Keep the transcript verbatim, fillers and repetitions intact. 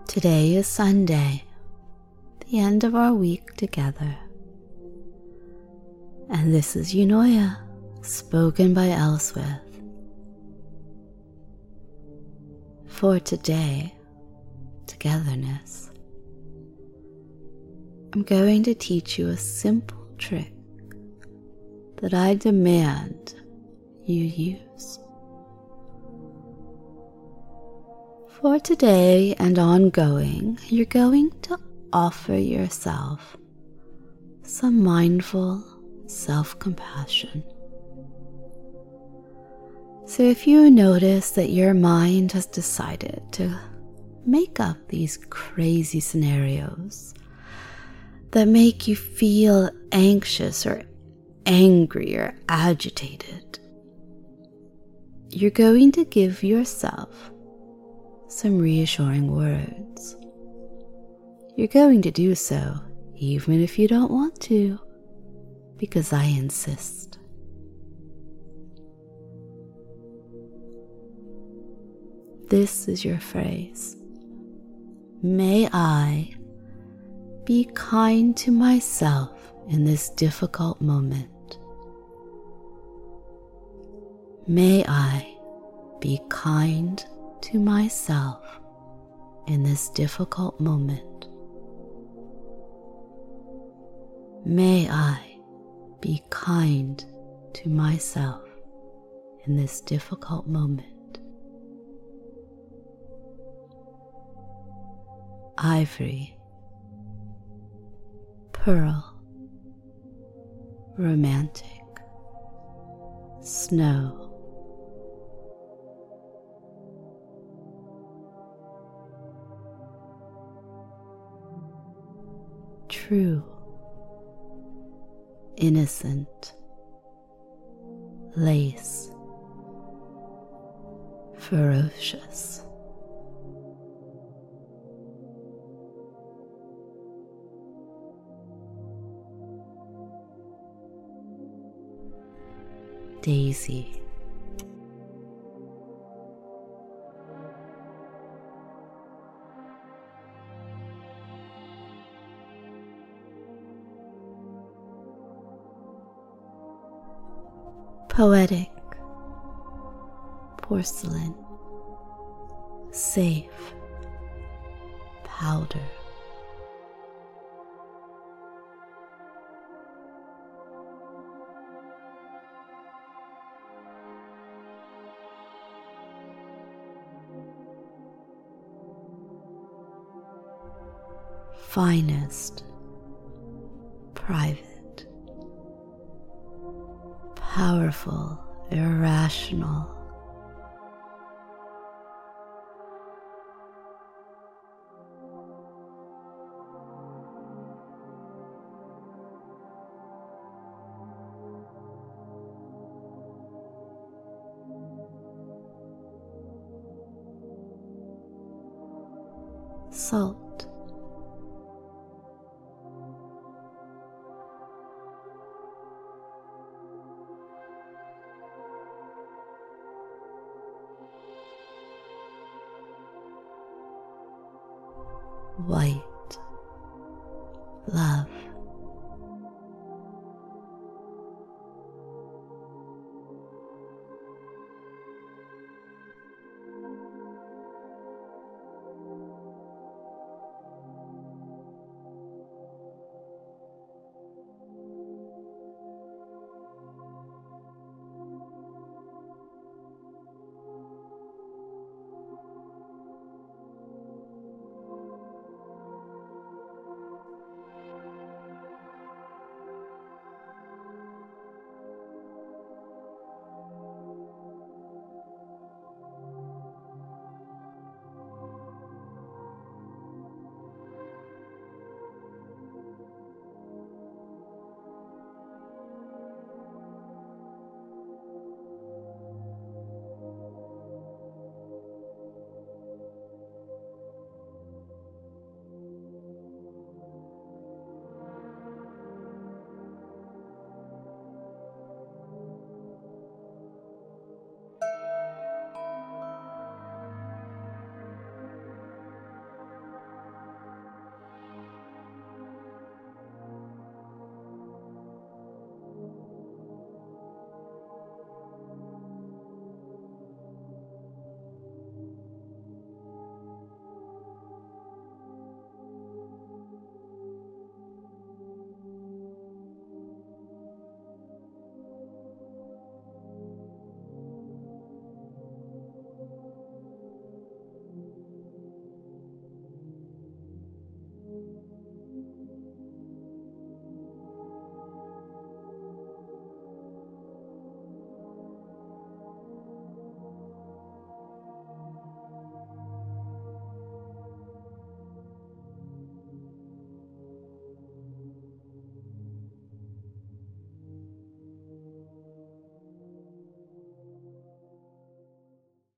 Today is Sunday, the end of our week together. And this is Eunoia, spoken by Elswith. For today, togetherness, I'm going to teach you a simple trick that I demand you use. For today and ongoing, you're going to offer yourself some mindful self-compassion. So if you notice that your mind has decided to make up these crazy scenarios that make you feel anxious or angry or agitated, you're going to give yourself some reassuring words. You're going to do so even if you don't want to, because I insist. This is your phrase. May I be kind to myself in this difficult moment. May I be kind to myself in this difficult moment. May I be kind to myself in this difficult moment. Ivory, pearl, romantic, snow. True, innocent, lace, ferocious. Daisy, poetic, porcelain, safe, powder. Finest, private, powerful, irrational. Salt, white, love,